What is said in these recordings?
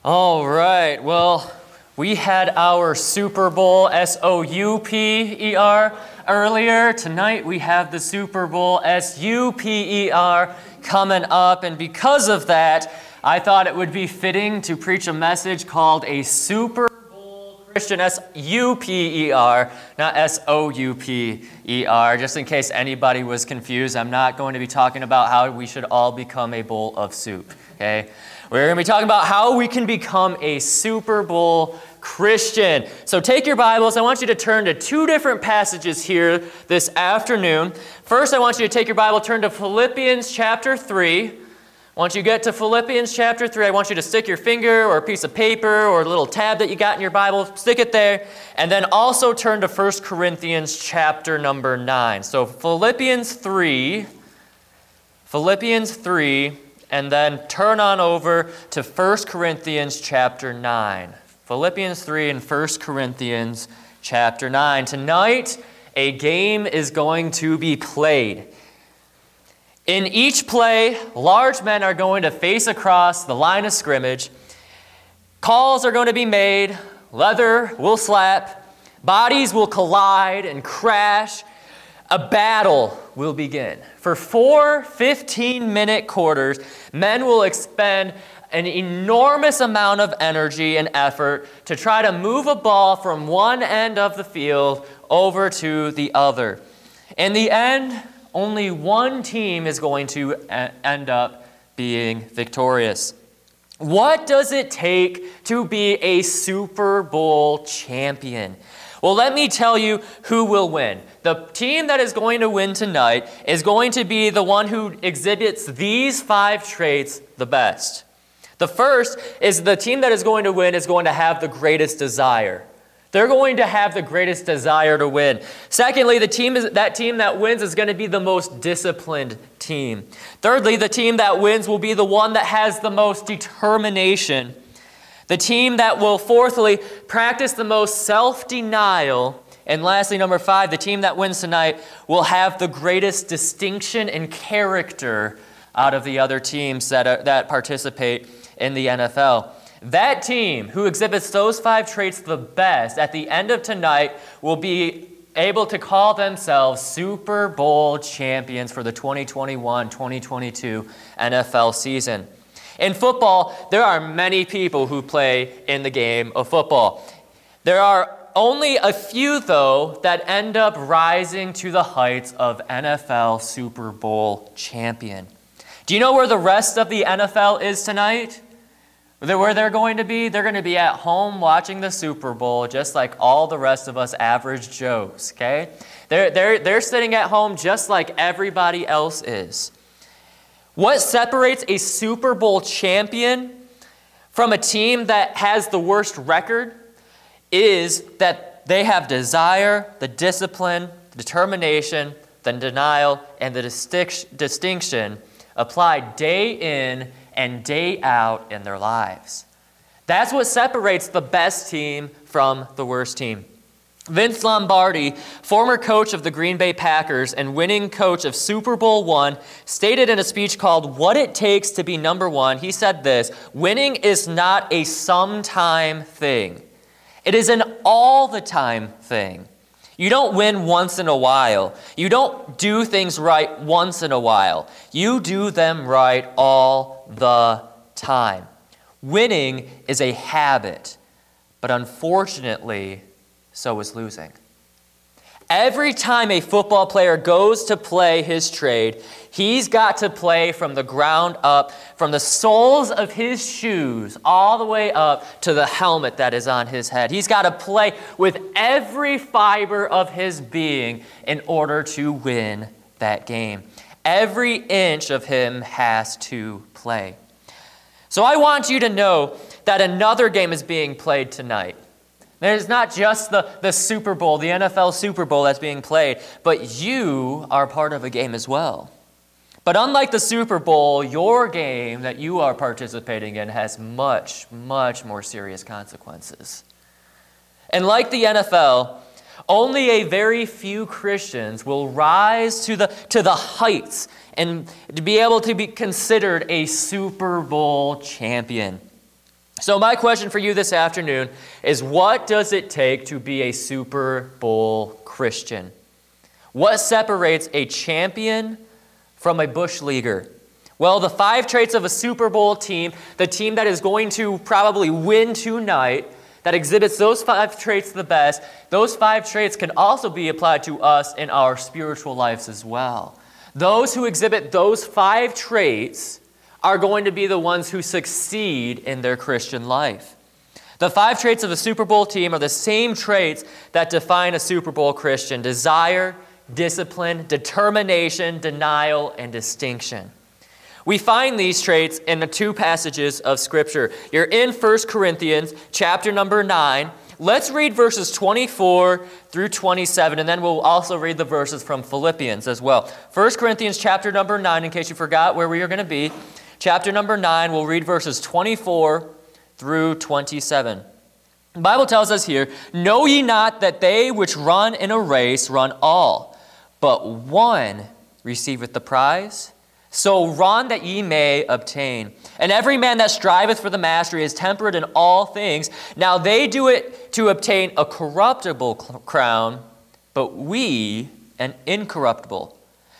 All right, well, we had our Super Bowl, S-O-U-P-E-R, earlier. Tonight we have the Super Bowl, S-U-P-E-R, coming up. And because of that, I thought it would be fitting to preach a message called a Super Bowl Christian, S-U-P-E-R, not S-O-U-P-E-R. Just in case anybody was confused, I'm not going to be talking about how we should all become a bowl of soup, okay? We're going to be talking about how we can become a Super Bowl Christian. So take your Bibles. I want you to turn to two different passages here this afternoon. First, I want you to take your Bible, turn to Philippians chapter 3. Once you get to Philippians chapter 3, I want you to stick your finger or a piece of paper or a little tab that you got in your Bible, stick it there, and then also turn to 1 Corinthians chapter number 9. So Philippians 3, and then turn on over to 1 Corinthians chapter 9. Philippians 3 and 1 Corinthians chapter 9. Tonight, a game is going to be played. In each play, large men are going to face across the line of scrimmage. Calls are going to be made. Leather will slap. Bodies will collide and crash. A battle will begin. For 4 15-minute quarters, men will expend an enormous amount of energy and effort to try to move a ball from one end of the field over to the other. In the end, only one team is going to end up being victorious. What does it take to be a Super Bowl champion? Well, let me tell you who will win. The team that is going to win tonight is going to be the one who exhibits these 5 traits the best. The first is the team that is going to win is going to have the greatest desire. They're going to have the greatest desire to win. Secondly, that team that wins is going to be the most disciplined team. Thirdly, the team that wins will be the one that has the most determination. The team that will, fourthly, practice the most self-denial. And lastly, number 5, the team that wins tonight will have the greatest distinction and character out of the other teams that participate in the NFL. That team who exhibits those 5 traits the best at the end of tonight will be able to call themselves Super Bowl champions for the 2021-2022 NFL season. In football, there are many people who play in the game of football. There are only a few, though, that end up rising to the heights of NFL Super Bowl champion. Do you know where the rest of the NFL is tonight? Where they're going to be? They're going to be at home watching the Super Bowl, just like all the rest of us average Joes, okay? They're sitting at home just like everybody else is. What separates a Super Bowl champion from a team that has the worst record is that they have desire, the discipline, the determination, the denial, and the distinction applied day in and day out in their lives. That's what separates the best team from the worst team. Vince Lombardi, former coach of the Green Bay Packers and winning coach of Super Bowl I, stated in a speech called "What It Takes to Be Number One," he said this: "Winning is not a sometime thing. It is an all-the-time thing. You don't win once in a while. You don't do things right once in a while. You do them right all the time." Winning is a habit, but unfortunately, so is losing. Every time a football player goes to play his trade, he's got to play from the ground up, from the soles of his shoes all the way up to the helmet that is on his head. He's got to play with every fiber of his being in order to win that game. Every inch of him has to play. So I want you to know that another game is being played tonight. There's not just the Super Bowl, the NFL Super Bowl that's being played, but you are part of a game as well. But unlike the Super Bowl, your game that you are participating in has much, much more serious consequences. And like the NFL, only a very few Christians will rise to the heights and to be able to be considered a Super Bowl champion. So my question for you this afternoon is, what does it take to be a Super Bowl Christian? What separates a champion from a bush leaguer? Well, the 5 traits of a Super Bowl team, the team that is going to probably win tonight, that exhibits those 5 traits the best, those 5 traits can also be applied to us in our spiritual lives as well. Those who exhibit those 5 traits are going to be the ones who succeed in their Christian life. The 5 traits of a Super Bowl team are the same traits that define a Super Bowl Christian: desire, discipline, determination, denial, and distinction. We find these traits in the 2 passages of Scripture. You're in 1 Corinthians chapter number 9. Let's read verses 24 through 27, and then we'll also read the verses from Philippians as well. 1 Corinthians chapter number 9, in case you forgot where we are going to be. Chapter number 9, we'll read verses 24 through 27. The Bible tells us here, "Know ye not that they which run in a race run all, but one receiveth the prize? So run that ye may obtain. And every man that striveth for the mastery is temperate in all things. Now they do it to obtain a corruptible crown, but we an incorruptible.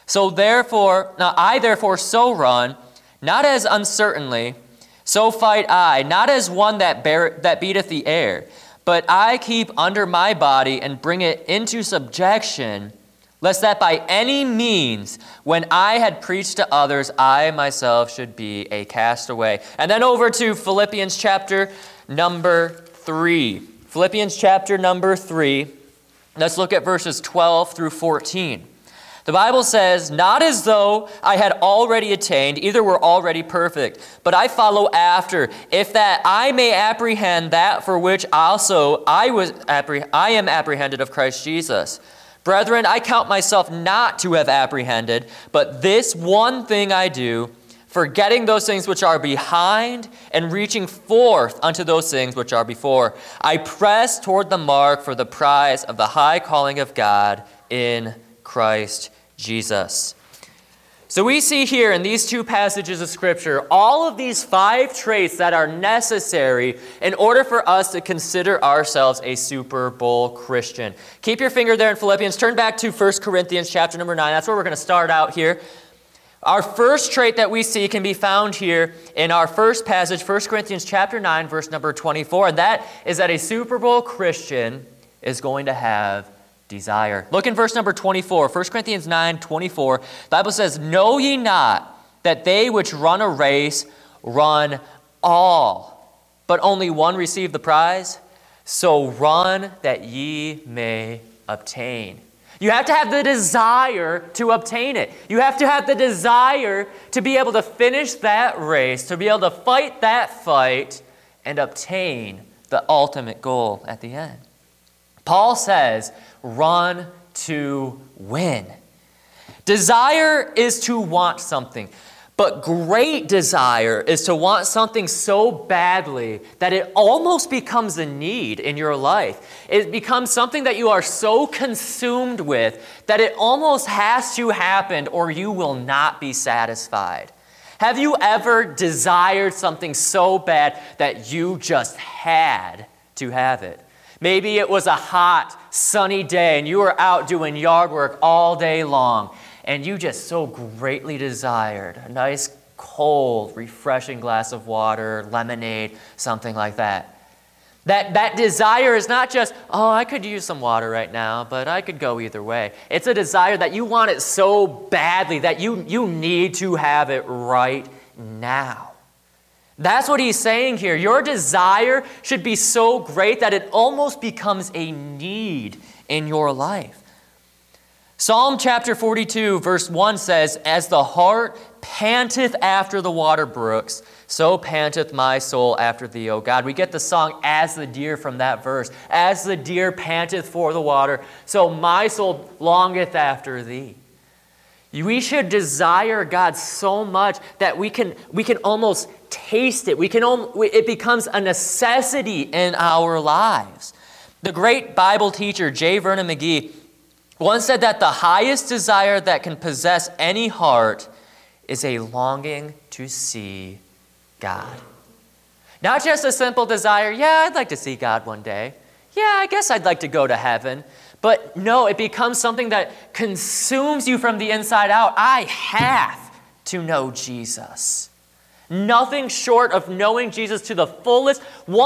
I therefore so run, not as uncertainly, so fight I, not as one that beateth the air, but I keep under my body and bring it into subjection, lest that by any means, when I had preached to others, I myself should be a castaway." And then over to Philippians chapter number 3. Philippians chapter number 3. Let's look at verses 12 through 14. The Bible says, "Not as though I had already attained, either were already perfect, but I follow after, if that I may apprehend that for which also I am apprehended of Christ Jesus. Brethren, I count myself not to have apprehended, but this one thing I do, forgetting those things which are behind and reaching forth unto those things which are before. I press toward the mark for the prize of the high calling of God in Christ Jesus." So we see here in these 2 passages of Scripture all of these 5 traits that are necessary in order for us to consider ourselves a Super Bowl Christian. Keep your finger there in Philippians. Turn back to 1 Corinthians chapter number 9. That's where we're going to start out here. Our first trait that we see can be found here in our first passage, 1 Corinthians chapter 9, verse number 24. And that is that a Super Bowl Christian is going to have desire. Look in verse number 24, 1 Corinthians 9, 24. The Bible says, "Know ye not that they which run a race run all, but only one receive the prize? So run that ye may obtain." You have to have the desire to obtain it. You have to have the desire to be able to finish that race, to be able to fight that fight, and obtain the ultimate goal at the end. Paul says, run to win. Desire is to want something, but great desire is to want something so badly that it almost becomes a need in your life. It becomes something that you are so consumed with that it almost has to happen or you will not be satisfied. Have you ever desired something so bad that you just had to have it? Maybe it was a hot, sunny day and you were out doing yard work all day long and you just so greatly desired a nice, cold, refreshing glass of water, lemonade, something like that. That desire is not just, oh, I could use some water right now, but I could go either way. It's a desire that you want it so badly that you need to have it right now. That's what he's saying here. Your desire should be so great that it almost becomes a need in your life. Psalm chapter 42, verse 1 says, "As the hart panteth after the water brooks, so panteth my soul after thee, O God." We get the song, "As the deer," from that verse. "As the deer panteth for the water, so my soul longeth after thee." We should desire God so much that we can almost taste it. It becomes a necessity in our lives. The great Bible teacher, J. Vernon McGee, once said that the highest desire that can possess any heart is a longing to see God. Not just a simple desire, yeah, I'd like to see God one day. Yeah, I guess I'd like to go to heaven. But no, it becomes something that consumes you from the inside out. I have to know Jesus. Nothing short of knowing Jesus to the fullest,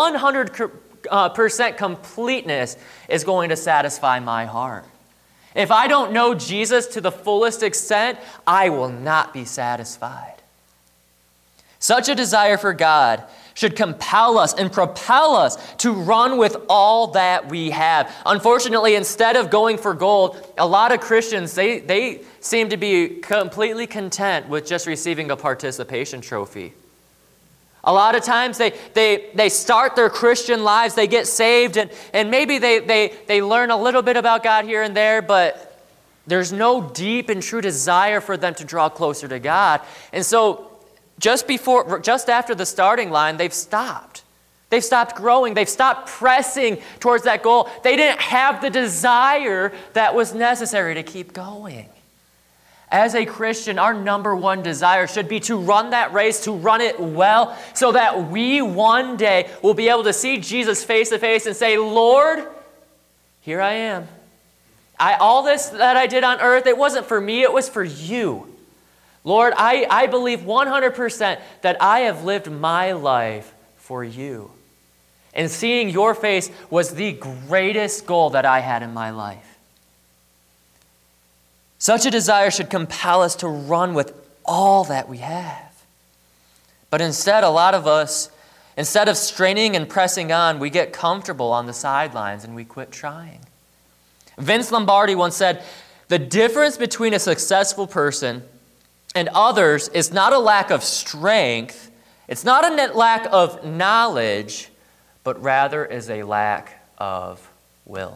100% completeness is going to satisfy my heart. If I don't know Jesus to the fullest extent, I will not be satisfied. Such a desire for God should compel us and propel us to run with all that we have. Unfortunately, instead of going for gold, a lot of Christians, they seem to be completely content with just receiving a participation trophy. A lot of times they start their Christian lives, they get saved, and maybe they learn a little bit about God here and there, but there's no deep and true desire for them to draw closer to God. And so just after the starting line, they've stopped. They've stopped growing. They've stopped pressing towards that goal. They didn't have the desire that was necessary to keep going. As a Christian, our number one desire should be to run that race, to run it well, so that we one day will be able to see Jesus face to face and say, Lord, here I am. All this that I did on earth, it wasn't for me, it was for you. Lord, I believe 100% that I have lived my life for you. And seeing your face was the greatest goal that I had in my life. Such a desire should compel us to run with all that we have. But instead, a lot of us, instead of straining and pressing on, we get comfortable on the sidelines and we quit trying. Vince Lombardi once said, "The difference between a successful person and others is not a lack of strength, it's not a lack of knowledge, but rather is a lack of will."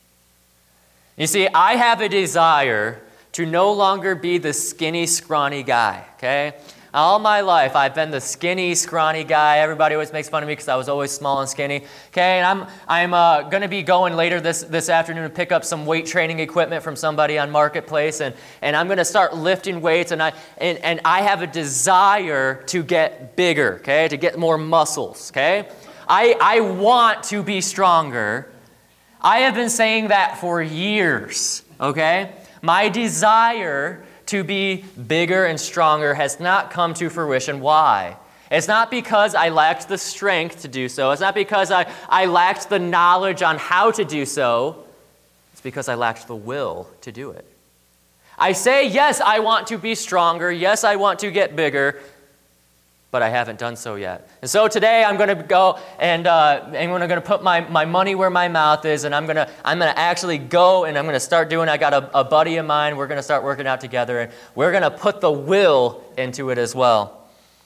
You see, I have a desire to no longer be the skinny, scrawny guy, okay? All my life, I've been the skinny, scrawny guy. Everybody always makes fun of me because I was always small and skinny, okay? And I'm going to be going later this afternoon to pick up some weight training equipment from somebody on Marketplace, and I'm going to start lifting weights, and I have a desire to get bigger, okay? To get more muscles, okay? I want to be stronger. I have been saying that for years, okay? My desire to be bigger and stronger has not come to fruition. Why? It's not because I lacked the strength to do so. It's not because I lacked the knowledge on how to do so. It's because I lacked the will to do it. I say, yes, I want to be stronger. Yes, I want to get bigger. But I haven't done so yet. And so today I'm going to go and I'm going to put my money where my mouth is, and I'm going to actually go and I'm going to start doing. I got a buddy of mine. We're going to start working out together, and we're going to put the will into it as well.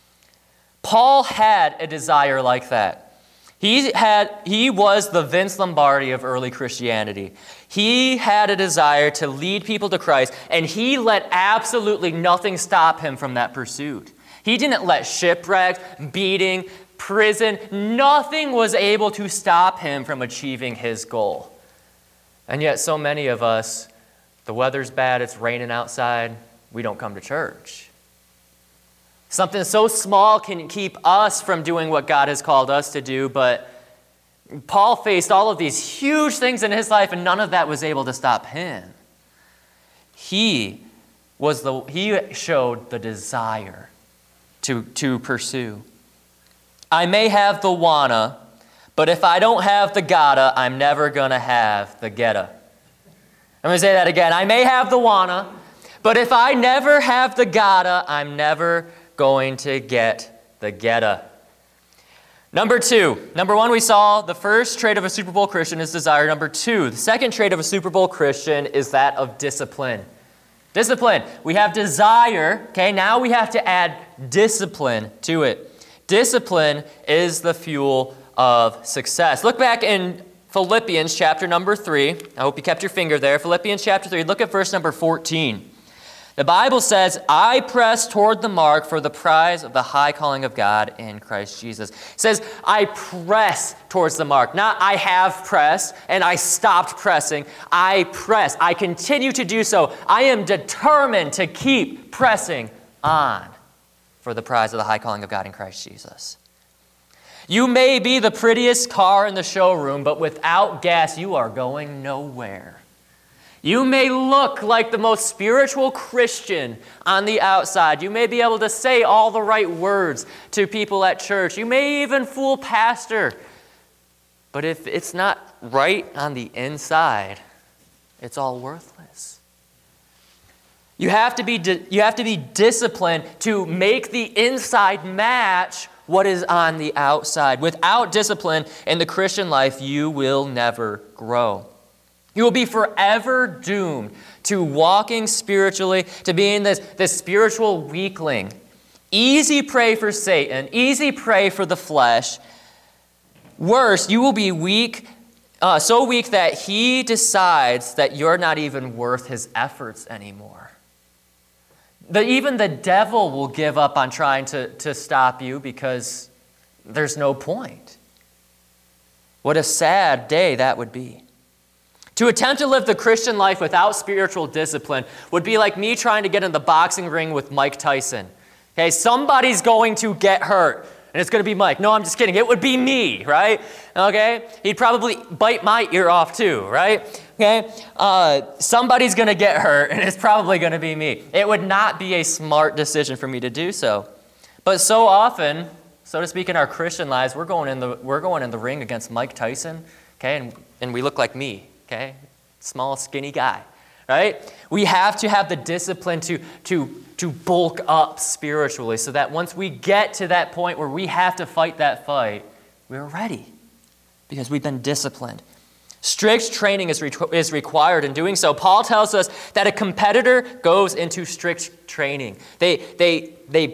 Paul had a desire like that. He was the Vince Lombardi of early Christianity. He had a desire to lead people to Christ, and he let absolutely nothing stop him from that pursuit. He didn't let shipwreck, beating, prison, nothing was able to stop him from achieving his goal. And yet so many of us, the weather's bad, it's raining outside, we don't come to church. Something so small can keep us from doing what God has called us to do, but Paul faced all of these huge things in his life, and none of that was able to stop him. He showed the desire to pursue. I may have the wanna, but if I don't have the gotta, I'm never going to have the getta. I'm going to say that again. I may have the wanna, but if I never have the gotta, I'm never going to get the getta. Number one, we saw the first trait of a Super Bowl Christian is desire. Number two, the second trait of a Super Bowl Christian is that of discipline. Discipline. We have desire, okay? Now we have to add discipline to it. Discipline is the fuel of success. Look back in Philippians chapter number 3. I hope you kept your finger there. Philippians chapter 3. Look at verse number 14. The Bible says, I press toward the mark for the prize of the high calling of God in Christ Jesus. It says, I press towards the mark. Not I have pressed and I stopped pressing. I press. I continue to do so. I am determined to keep pressing on for the prize of the high calling of God in Christ Jesus. You may be the prettiest car in the showroom, but without gas, you are going nowhere. You may look like the most spiritual Christian on the outside. You may be able to say all the right words to people at church. You may even fool pastor. But if it's not right on the inside, it's all worthless. You have to be disciplined to make the inside match what is on the outside. Without discipline in the Christian life, you will never grow. You will be forever doomed to walking spiritually, to being this spiritual weakling. Easy prey for Satan, easy prey for the flesh. Worse, you will be weak, so weak that he decides that you're not even worth his efforts anymore. Even the devil will give up on trying to stop you because there's no point. What a sad day that would be. To attempt to live the Christian life without spiritual discipline would be like me trying to get in the boxing ring with Mike Tyson. Okay, somebody's going to get hurt, and it's going to be Mike. No, I'm just kidding. It would be me, right? Okay, he'd probably bite my ear off too, right? Okay, somebody's going to get hurt, and it's probably going to be me. It would not be a smart decision for me to do so. But so often, so to speak, in our Christian lives, we're going in the ring against Mike Tyson, okay, and we look like me. Okay, small, skinny guy, right? We have to have the discipline to bulk up spiritually so that once we get to that point where we have to fight that fight, we're ready because we've been disciplined. Strict training is required in doing so. Paul tells us that a competitor goes into strict training. They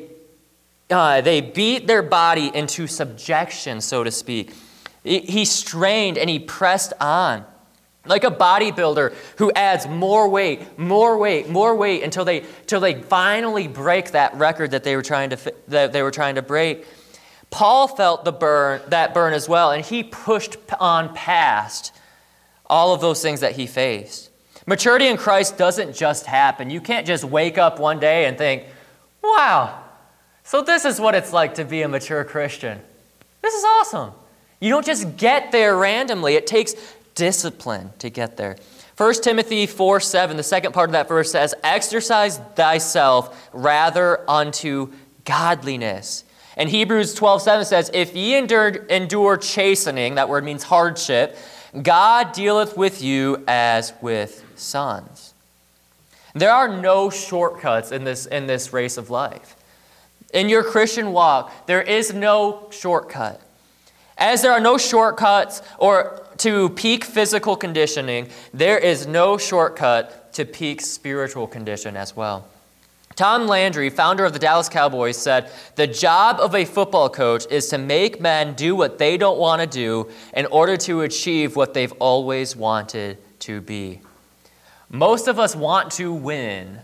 beat their body into subjection, so to speak. He strained and he pressed on. Like a bodybuilder who adds more weight until they finally break that record that they were trying to break. Paul felt that burn as well, and he pushed on past all of those things that he faced. Maturity in Christ doesn't just happen. You can't just wake up one day and think, "Wow, so this is what it's like to be a mature Christian. This is awesome." You don't just get there randomly. It takes discipline to get there. 1 Timothy 4:7, the second part of that verse says, "Exercise thyself rather unto godliness." And Hebrews 12:7 says, "If ye endure chastening," that word means hardship, "God dealeth with you as with sons." There are no shortcuts in this race of life. In your Christian walk, there is no shortcut. As there are no shortcuts to peak physical conditioning, there is no shortcut to peak spiritual condition as well. Tom Landry, founder of the Dallas Cowboys, said, "The job of a football coach is to make men do what they don't want to do in order to achieve what they've always wanted to be." Most of us want to win,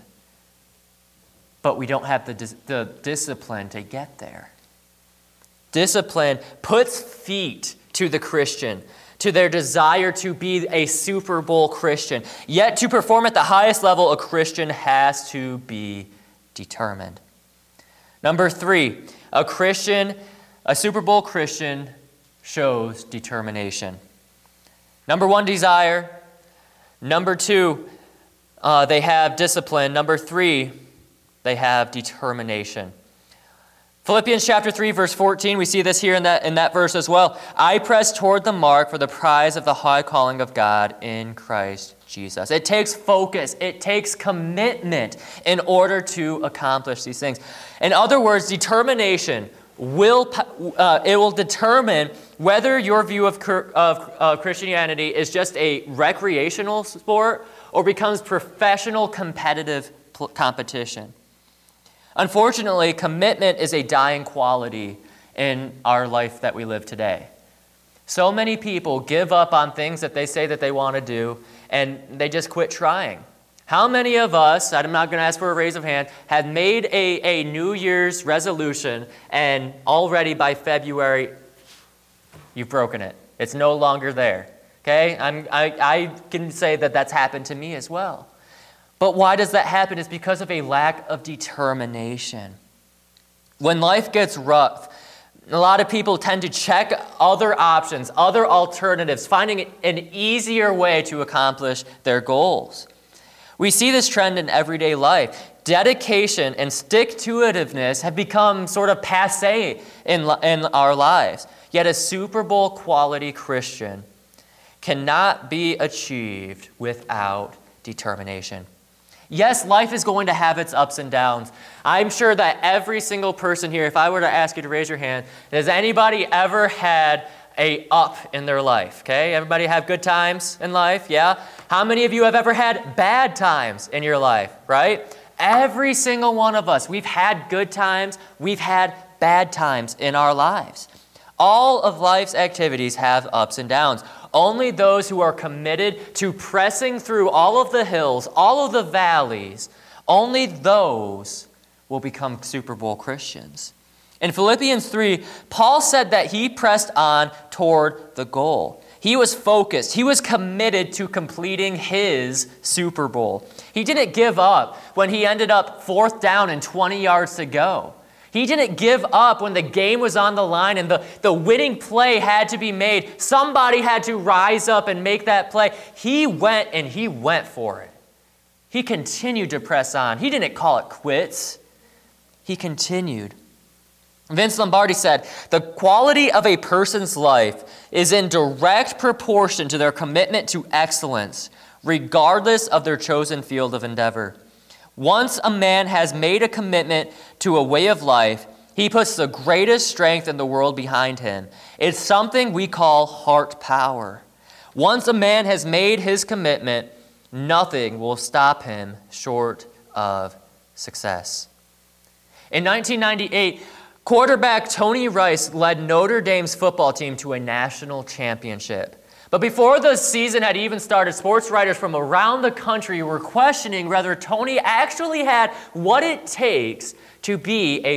but we don't have the discipline to get there. Discipline puts feet to the Christian, to their desire to be a Super Bowl Christian. Yet to perform at the highest level, a Christian has to be determined. Number 3, a Super Bowl Christian shows determination. Number 1, desire. Number 2, they have discipline. Number 3, they have determination. Philippians chapter 3, verse 14, we see this here in that verse as well. "I press toward the mark for the prize of the high calling of God in Christ Jesus." It takes focus. It takes commitment in order to accomplish these things. In other words, determination will determine whether your view of Christianity is just a recreational sport or becomes professional competitive competition. Unfortunately, commitment is a dying quality in our life that we live today. So many people give up on things that they say that they want to do, and they just quit trying. How many of us, I'm not going to ask for a raise of hand, have made a New Year's resolution, and already by February, you've broken it? It's no longer there. Okay? I can say that that's happened to me as well. But why does that happen? It's because of a lack of determination. When life gets rough, A lot of people tend to check other options, other alternatives, finding an easier way to accomplish their goals. We see this trend in everyday life. Dedication and stick-to-itiveness have become sort of passé in our lives. Yet a Super Bowl quality Christian cannot be achieved without determination. Yes, life is going to have its ups and downs. I'm sure that every single person here, if I were to ask you to raise your hand, has anybody ever had a up in their life? Okay, everybody have good times in life, yeah? How many of you have ever had bad times in your life, right? Every single one of us, we've had good times, we've had bad times in our lives. All of life's activities have ups and downs. Only those who are committed to pressing through all of the hills, all of the valleys, only those will become Super Bowl Christians. In Philippians 3, Paul said that he pressed on toward the goal. He was focused. He was committed to completing his Super Bowl. He didn't give up when he ended up 4th down and 20 yards to go. He didn't give up when the game was on the line and the winning play had to be made. Somebody had to rise up and make that play. He went for it. He continued to press on. He didn't call it quits. He continued. Vince Lombardi said, "The quality of a person's life is in direct proportion to their commitment to excellence, regardless of their chosen field of endeavor. Once a man has made a commitment to a way of life, he puts the greatest strength in the world behind him. It's something we call heart power. Once a man has made his commitment, nothing will stop him short of success." In 1998, quarterback Tony Rice led Notre Dame's football team to a national championship. But before the season had even started, sports writers from around the country were questioning whether Tony actually had what it takes to be a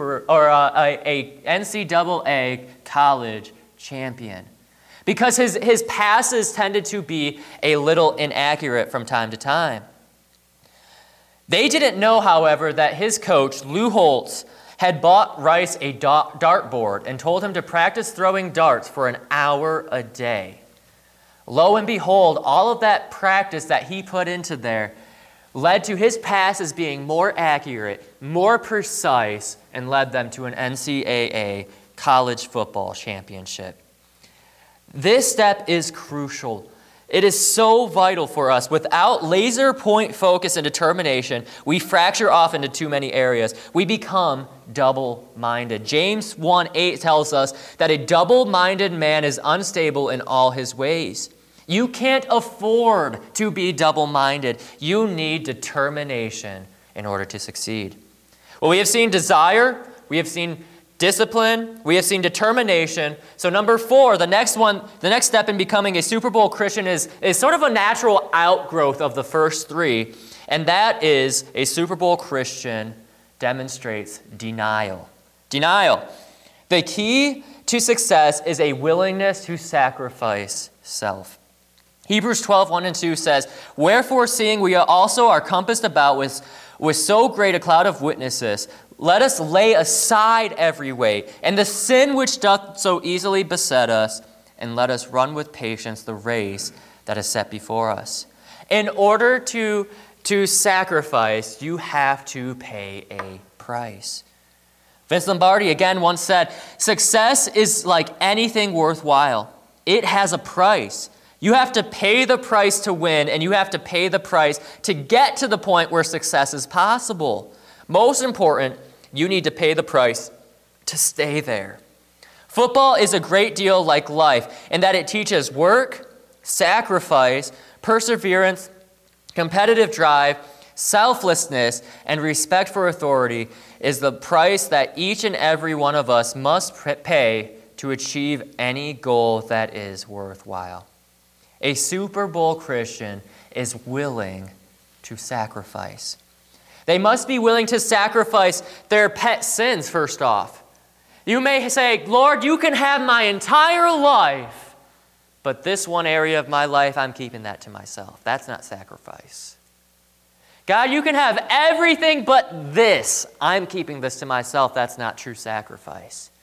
NCAA college champion, because his passes tended to be a little inaccurate from time to time. They didn't know, however, that his coach, Lou Holtz, had bought Rice a dartboard and told him to practice throwing darts for an hour a day. Lo and behold, all of that practice that he put into there led to his passes being more accurate, more precise, and led them to an NCAA college football championship. This step is crucial. It is so vital for us. Without laser point focus and determination, we fracture off into too many areas. We become double-minded. James 1:8 tells us that a double-minded man is unstable in all his ways. You can't afford to be double-minded. You need determination in order to succeed. Well, we have seen desire, we have seen discipline, we have seen determination. So number 4, the next step in becoming a Super Bowl Christian is sort of a natural outgrowth of the first 3, and that is a Super Bowl Christian demonstrates denial. Denial. The key to success is a willingness to sacrifice self. Hebrews 12:1-2 says, "Wherefore, seeing we also are compassed about with so great a cloud of witnesses, let us lay aside every weight, and the sin which doth so easily beset us, and let us run with patience the race that is set before us." In order to sacrifice, you have to pay a price. Vince Lombardi again once said, "Success is like anything worthwhile. It has a price. You have to pay the price to win, and you have to pay the price to get to the point where success is possible. Most important, you need to pay the price to stay there." Football is a great deal like life in that it teaches work, sacrifice, perseverance, competitive drive, selflessness, and respect for authority is the price that each and every one of us must pay to achieve any goal that is worthwhile. A Super Bowl Christian is willing to sacrifice. They must be willing to sacrifice their pet sins, first off. You may say, "Lord, you can have my entire life, but this one area of my life, I'm keeping that to myself." That's not sacrifice. "God, you can have everything but this. I'm keeping this to myself." That's not true sacrifice.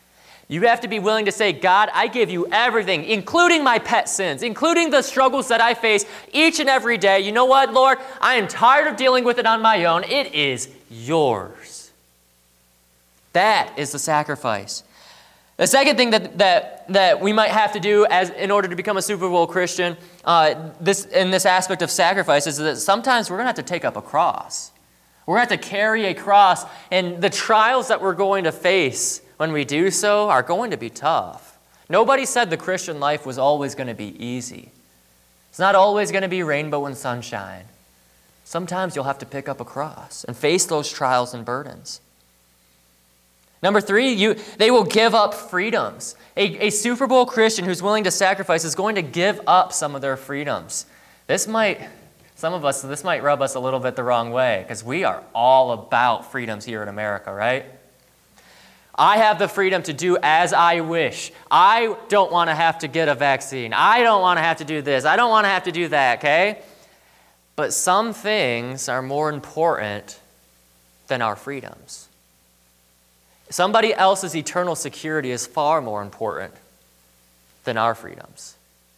You have to be willing to say, God, I give you everything, including my pet sins, including the struggles that I face each and every day. You know what, Lord? I am tired of dealing with it on my own. It is yours. That is the sacrifice. The second thing that we might have to do in order to become a Super Bowl Christian in this aspect of sacrifice is that sometimes we're going to have to take up a cross. We're going to have to carry a cross, and the trials that we're going to face when we do so are going to be tough. Nobody said the Christian life was always going to be easy. It's not always going to be rainbow and sunshine. Sometimes you'll have to pick up a cross and face those trials and burdens. Number 3, they will give up freedoms. A Super Bowl Christian who's willing to sacrifice is going to give up some of their freedoms. This might rub us a little bit the wrong way because we are all about freedoms here in America, right? I have the freedom to do as I wish. I don't want to have to get a vaccine. I don't want to have to do this. I don't want to have to do that, okay? But some things are more important than our freedoms. Somebody else's eternal security is far more important than our freedoms.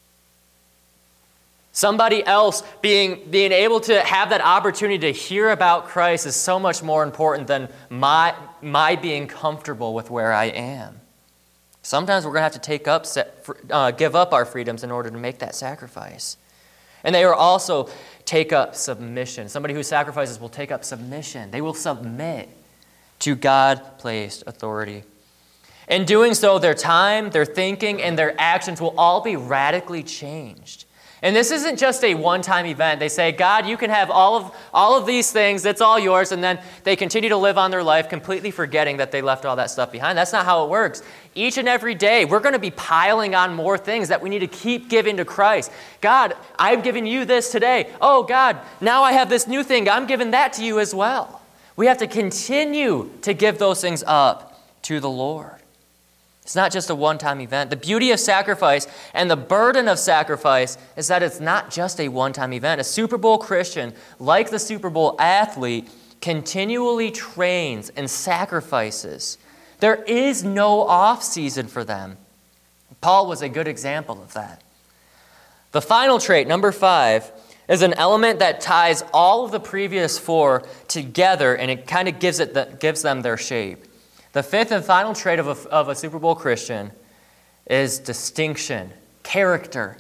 Somebody else being able to have that opportunity to hear about Christ is so much more important than my being comfortable with where I am. Sometimes we're going to have to give up our freedoms in order to make that sacrifice. And they will also take up submission. Somebody who sacrifices will take up submission. They will submit to God-placed authority. In doing so, their time, their thinking, and their actions will all be radically changed. And this isn't just a one-time event. They say, God, you can have all of these things. It's all yours. And then they continue to live on their life, completely forgetting that they left all that stuff behind. That's not how it works. Each and every day, we're going to be piling on more things that we need to keep giving to Christ. God, I've given you this today. Oh, God, now I have this new thing. I'm giving that to you as well. We have to continue to give those things up to the Lord. It's not just a one-time event. The beauty of sacrifice and the burden of sacrifice is that it's not just a one-time event. A Super Bowl Christian, like the Super Bowl athlete, continually trains and sacrifices. There is no off-season for them. Paul was a good example of that. The final trait, number 5, is an element that ties all of the previous 4 together, and it kind of gives them their shape. The 5th and final trait of a Super Bowl Christian is distinction, character.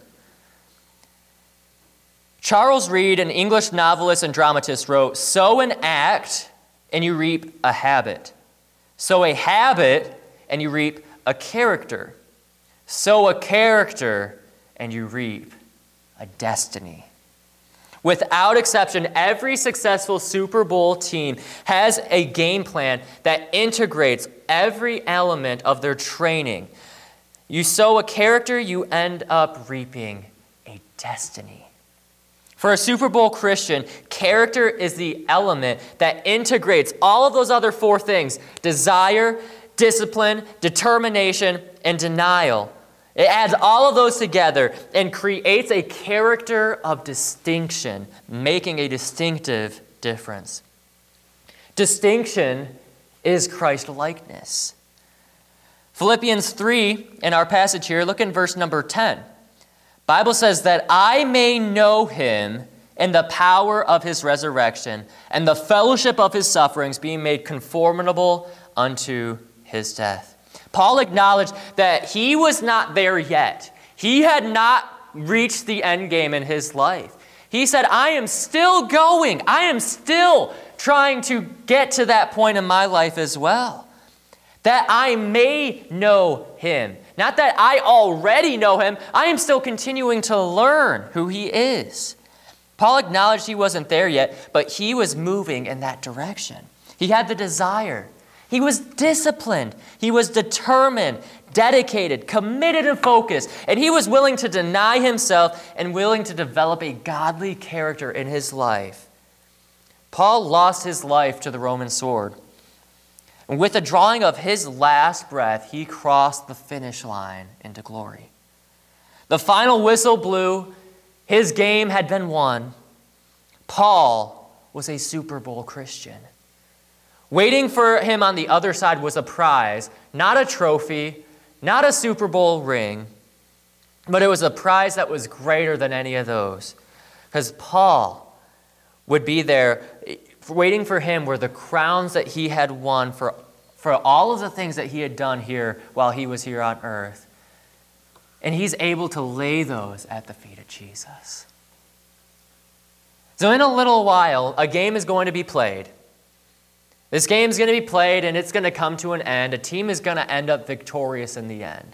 Charles Reade, an English novelist and dramatist, wrote, "Sow an act and you reap a habit. Sow a habit and you reap a character. Sow a character and you reap a destiny." Without exception, every successful Super Bowl team has a game plan that integrates every element of their training. You sow a character, you end up reaping a destiny. For a Super Bowl Christian, character is the element that integrates all of those other 4 things: desire, discipline, determination, and denial. It adds all of those together and creates a character of distinction, making a distinctive difference. Distinction is Christ-likeness. Philippians 3, in our passage here, look in verse number 10. Bible says that I may know him in the power of his resurrection and the fellowship of his sufferings, being made conformable unto his death. Paul acknowledged that he was not there yet. He had not reached the end game in his life. He said, I am still going. I am still trying to get to that point in my life as well. That I may know him. Not that I already know him. I am still continuing to learn who he is. Paul acknowledged he wasn't there yet, but he was moving in that direction. He had the desire. He was disciplined. He was determined, dedicated, committed, and focused. And he was willing to deny himself and willing to develop a godly character in his life. Paul lost his life to the Roman sword. And with the drawing of his last breath, he crossed the finish line into glory. The final whistle blew. His game had been won. Paul was a Super Bowl Christian. Waiting for him on the other side was a prize, not a trophy, Not a Super Bowl ring, but it was a prize that was greater than any of those. Because Paul would be there, waiting for him were the crowns that he had won for all of the things that he had done here while he was here on earth. And he's able to lay those at the feet of Jesus. So in a little while, a game is going to be played. This game's going to be played, and it's going to come to an end. A team is going to end up victorious in the end.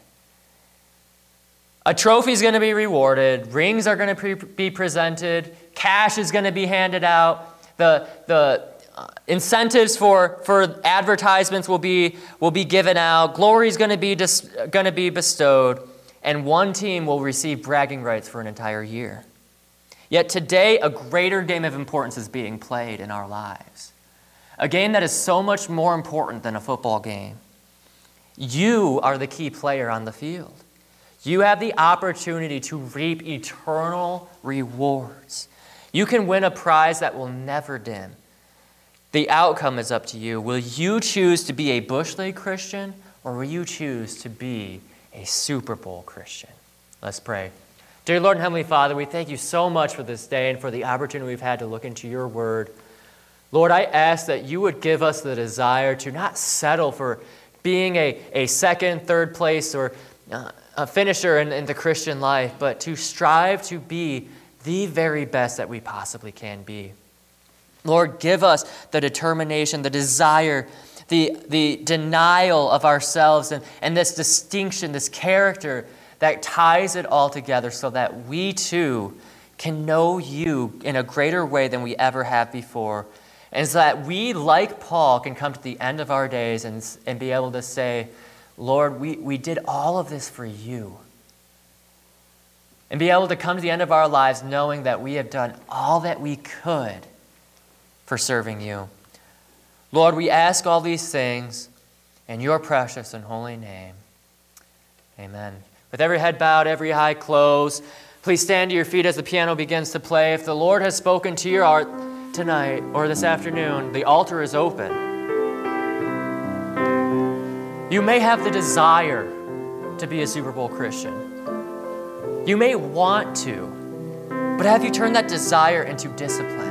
A trophy is going to be rewarded. Rings are going to be presented. Cash is going to be handed out. The incentives for advertisements will be given out. Glory is going to be bestowed. And one team will receive bragging rights for an entire year. Yet today, a greater game of importance is being played in our lives. A game that is so much more important than a football game. You are the key player on the field. You have the opportunity to reap eternal rewards. You can win a prize that will never dim. The outcome is up to you. Will you choose to be a Bush League Christian, or will you choose to be a Super Bowl Christian? Let's pray. Dear Lord and Heavenly Father, we thank you so much for this day and for the opportunity we've had to look into your word. Lord, I ask that you would give us the desire to not settle for being a second, third place, or a finisher in the Christian life, but to strive to be the very best that we possibly can be. Lord, give us the determination, the desire, the denial of ourselves, and this distinction, this character that ties it all together so that we too can know you in a greater way than we ever have before. And so that we, like Paul, can come to the end of our days and be able to say, Lord, we did all of this for you. And be able to come to the end of our lives knowing that we have done all that we could for serving you. Lord, we ask all these things in your precious and holy name. Amen. With every head bowed, every eye closed, please stand to your feet as the piano begins to play. If the Lord has spoken to your heart tonight or this afternoon, the altar is open. You may have the desire to be a Super Bowl Christian. You may want to, but have you turned that desire into discipline?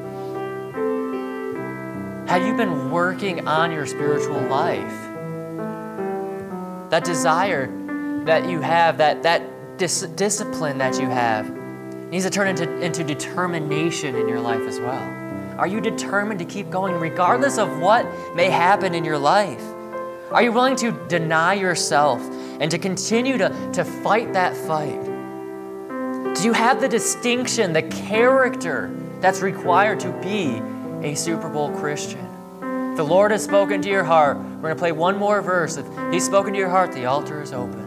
Have you been working on your spiritual life? That desire that you have, that discipline that you have, needs to turn into determination in your life as well. Are you determined to keep going regardless of what may happen in your life? Are you willing to deny yourself and to continue to fight that fight? Do you have the distinction, the character that's required to be a Super Bowl Christian? If the Lord has spoken to your heart, we're going to play one more verse. If He's spoken to your heart, the altar is open.